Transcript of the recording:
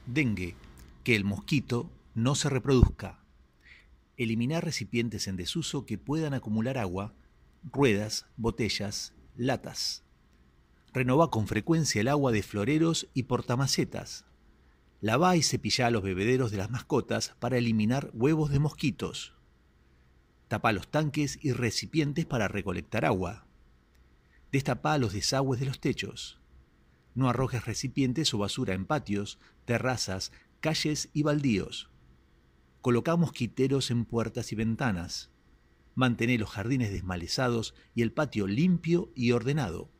Dengue. Que el mosquito no se reproduzca. Eliminar recipientes en desuso que puedan acumular agua, ruedas, botellas, latas. Renová con frecuencia el agua de floreros y portamacetas. Lavá y cepillá los bebederos de las mascotas para eliminar huevos de mosquitos. Tapá los tanques y recipientes para recolectar agua. Destapá los desagües de los techos. No arrojes recipientes o basura en patios, terrazas, calles y baldíos. Colocá mosquiteros en puertas y ventanas. Mantené los jardines desmalezados y el patio limpio y ordenado.